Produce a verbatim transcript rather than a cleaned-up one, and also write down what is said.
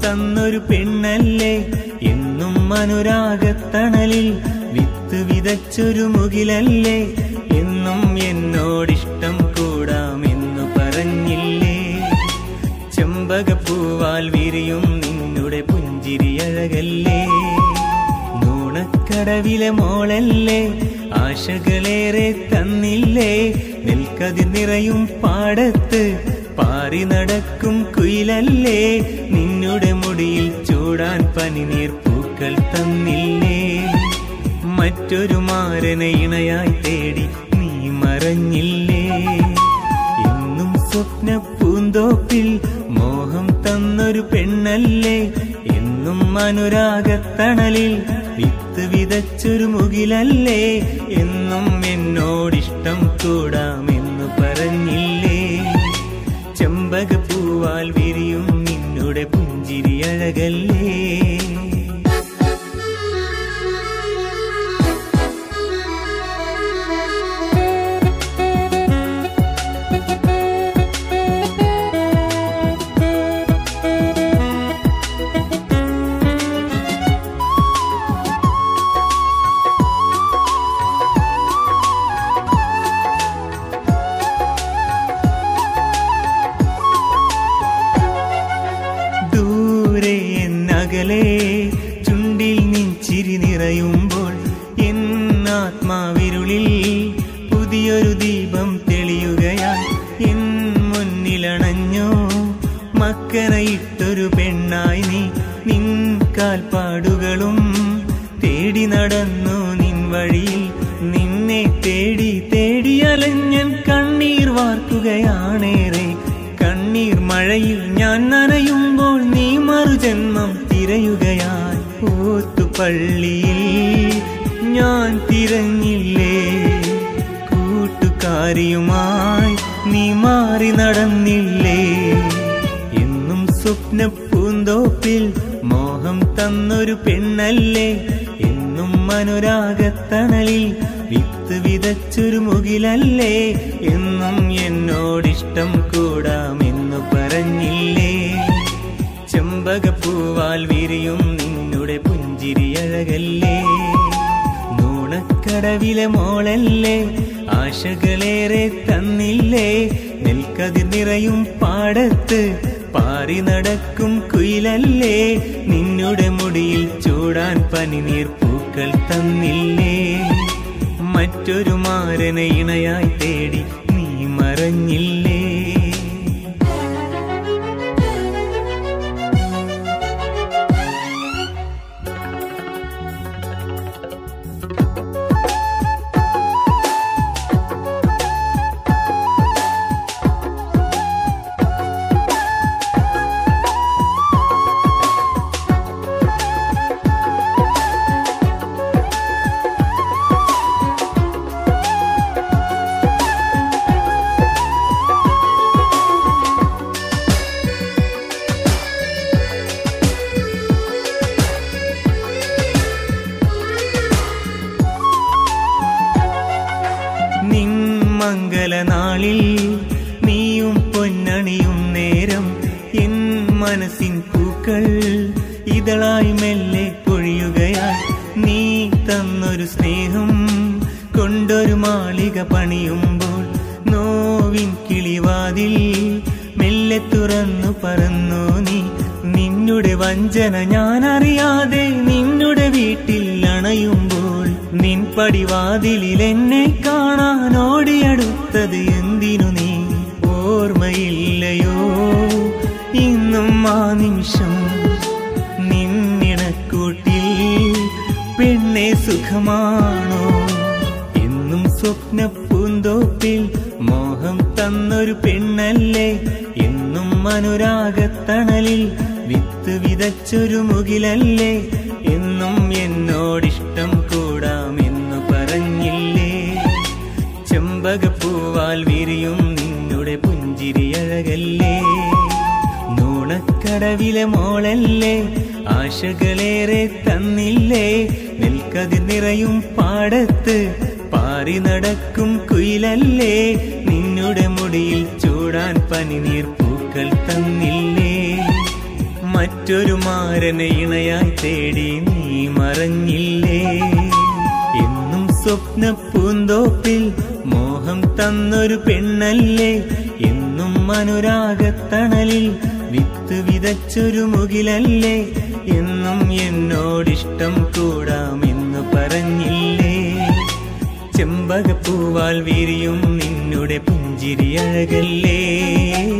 തന്നൊരു പെണ്ണല്ലേ എന്നും അനുരാഗത്തണലിൽ വിത്ത് വിതച്ചൊരു മുകിലല്ലേ എന്നും എന്നോടിഷ്ടം കൂടാമെന്നു പറഞ്ഞില്ലേ. ചെമ്പകപ്പൂവാൽ വിരിയും നിന്നുടെ പുഞ്ചിരിയഴകല്ലേ. നൂണക്കടവിലെ മോളല്ലേ ആശകളേറെ തന്നില്ലേ. നെൽക്കതിർ നിറയും പാടത്ത് പാറി നടക്കും കുയിലല്ലേ. നിന്നുടെ മുടിയിൽ ചൂടാൻ പനിനീർ പൂക്കൾ തന്നില്ലേ. മറ്റൊരു മാരനെ ഇണയായി തേടി നീ മറഞ്ഞില്ലേ. എന്നും സ്വപ്ന പൂന്തോപ്പിൽ മോഹം തന്നൊരു പെണ്ണല്ലേ എന്നും അനുരാഗത്തണലിൽ വിത്ത് വിതച്ചൊരു മുകിലല്ലേ എന്നും എന്നോടിഷ്ടം കൂടാമെന്നു പറഞ്ഞില്ലേ. ചെമ്പകപ്പൂവാൽ വിരിയും നിന്നുടെ പുഞ്ചിരിയഴകല്ലേ. ചുണ്ടിൽ നിൻചിരി നിറയുമ്പോൾ എന്നാത്മാവിരുളിൽ പുതിയൊരു ദീപം തെളിയുകയായി എൻ മുന്നിലണഞ്ഞോ. മക്കനയിട്ടൊരു പെണ്ണായി നീ നിൻ കാൽപ്പാടുകളും തേടി നടന്നു നിൻ വഴിയിൽ. നിന്നെ തേടി തേടി അലഞ്ഞൻ കണ്ണീർ വാർക്കുകയാണേറെ. കണ്ണീർ മഴയിൽ ഞാൻ നനയുമ്പോൾ നീ മറുജന്മം തിരയുകയായി. ഓത്തുപള്ളിയിൽ ഞാൻ തിരഞ്ഞില്ലേ. കൂട്ടുകാരിയുമായി നീ മാറി നടന്നില്ലേ. എന്നും സ്വപ്ന പൂന്തോപ്പിൽ മോഹം തന്നൊരു പെണ്ണല്ലേ എന്നും അനുരാഗത്തണലിൽ വിത്ത് വിതച്ചൊരു മുകിലല്ലേ എന്നും എന്നോടിഷ്ടം കൂടാമെന്നു പറഞ്ഞില്ലേ. ചെമ്പകപ്പൂവാൽ വിരിയും നിന്നുടെ പുഞ്ചിരിയഴകല്ലേ. നൂണക്കടവിലെ മോളല്ലേ ആശകളേറെ തന്നില്ലേ. നെൽക്കതിർ നിറയും പാടത്ത് പാറി നടക്കും കുയിലല്ലേ. നിന്നുടെ മുടിയിൽ ചൂടാൻ പനിനീർ പൂക്കൾ തന്നില്ലേ. മറ്റൊരു മാരനെ ഇണയായി തേടി നീ മറഞ്ഞില്ലേ. മംഗലനാളിൽ നീയും പൊന്നണിയും നേരം എൻ മനസ്സിൻ പൂക്കൾ ഇതളായി മെല്ലെ പൊഴിയുകയായി. നീ തന്നൊരു സ്നേഹം കൊണ്ടൊരു മാളിക പണിയുമ്പോൾ നോവിൻ കിളിവാതിൽ മെല്ലെ തുറന്നു പറന്നു നീ. നിന്നുടെ വഞ്ചന ഞാൻ അറിയാതെ നിന്നുടെ വീട്ടിൽ അണയുമ്പോൾ നിൻ പടിവാതിലിൽ എന്നെ കാണാൻ ഓടിയടുത്തത് എന്തിനു നീ. ഓർമ്മയില്ലയോ ഇന്നും ആ നിമിഷം നിന്നിണക്കൂട്ടിൽ പെണ്ണെ സുഖമാണോ. എന്നും സ്വപ്ന പൂന്തോപ്പിൽ മോഹം തന്നൊരു പെണ്ണല്ലേ എന്നും അനുരാഗത്തണലിൽ വിത്ത് വിതച്ചൊരു മുകിലല്ലേ എന്നും എന്നോടിഷ്ടം കൂടാമെന്നു പറഞ്ഞില്ലേ. ചെമ്പകപ്പൂവാൽ വിരിയും നിന്നുടെ പുഞ്ചിരിയഴകല്ലേ. നൂണക്കടവിലെ മോളല്ലേ ആശകളേറെ തന്നില്ലേ. നെൽക്കതിർ നിറയും പാടത്ത് പാറി നടക്കും കുയിലല്ലേ. നിന്നുടെ മുടിയിൽ ചൂടാൻ പനിനീർ പൂക്കൾ തന്നില്ലേ. മറ്റൊരു മാരനെ ഇണയായി തേടി നീ മറഞ്ഞില്ലേ. എന്നും സ്വപ്ന പൂന്തോപ്പിൽ മോഹം തന്നൊരു പെണ്ണല്ലേ, എന്നും അനുരാഗത്തണലിൽ വിത്ത് വിതച്ചൊരു മുകിലല്ലേ, എന്നും എന്നോടിഷ്ടം കൂടാമെന്ന് പറഞ്ഞില്ലേ. ചെമ്പകപ്പൂവാൽ വിരിയും നിന്നുടെ പുഞ്ചിരി അഴകല്ലേ.